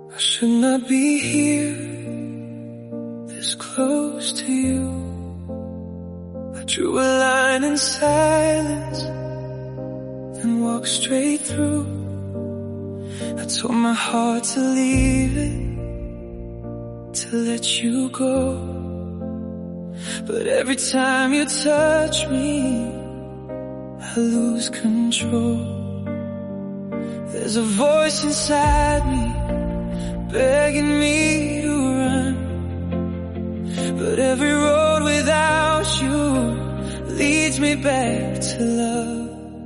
I should not be here, this close to you. I drew a line in silence and walked straight through. I told my heart to leave it, to let you go. But every time you touch me, I lose control. There's a voice inside me begging me to run, but every road without you leads me back to love.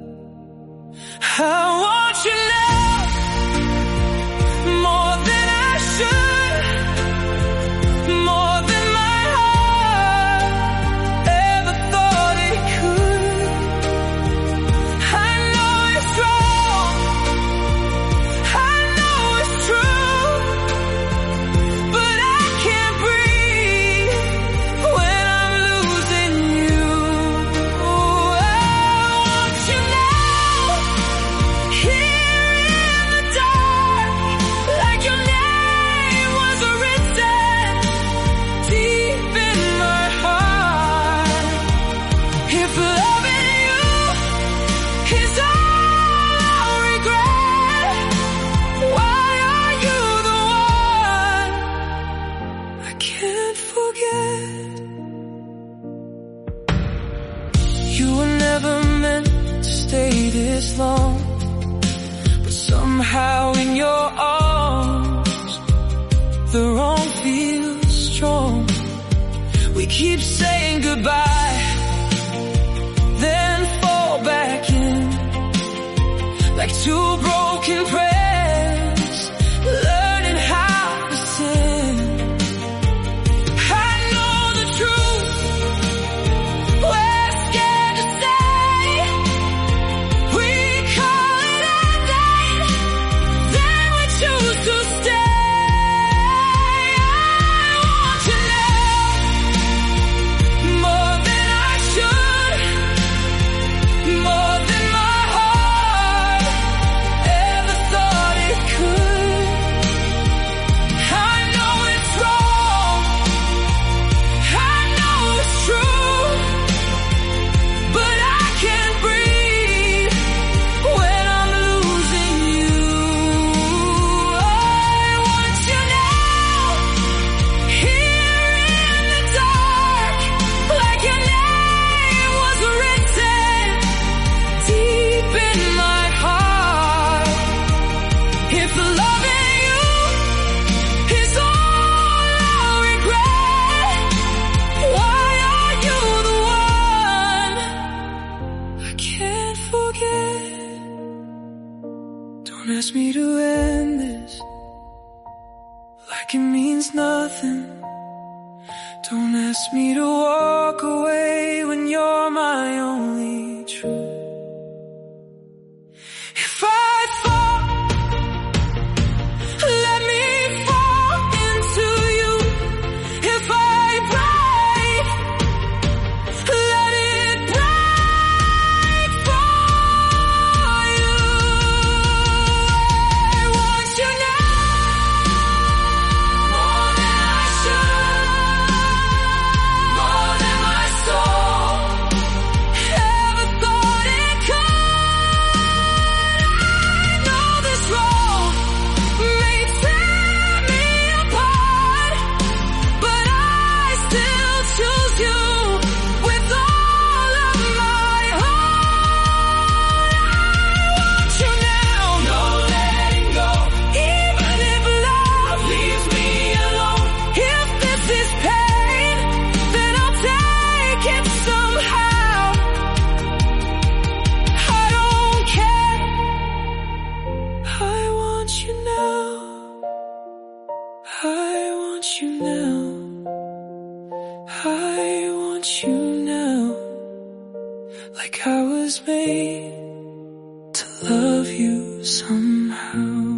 I want you now more than I should, more than my heart ever thought it could. I know it's wrong, I know it's true, but I can't breathe when I'm losing you. I want you now, here in the dark, like your name was written deep in my heart. If loving you is all I regret, why are you the one I can't forget? You were never meant to stay this long, but somehow in your arms the wrong feels strong. We keep saying goodbye, then fall back in, like two broken prayers, learning how to sin. I know the truth, we're scared to say. We call it a night, then we choose to stay. I want you now more than I should, more than my heart ever thought it could. I know it's wrong, I know it's true, but I can't breathe when I'm losing you. I want you now, here in the dark, like your name was written deep in my heart. If loving you is all I regret, why are you the one I can't forget? Don't ask me to end this like it means nothing. Don't ask me to walk away when you're my only truth. If I fall, let me fall into you. If I break, let it break for you. I want you now more than I should, more than my soul ever thought it could. I know this road may tear me apart, but I still choose you with all of my heart. I want you now, no letting go, even if love leaves me alone. If this is pain, then I'll take it somehow. I don't care, I want you now, I want you now, I want you now, like I was made to love you somehow.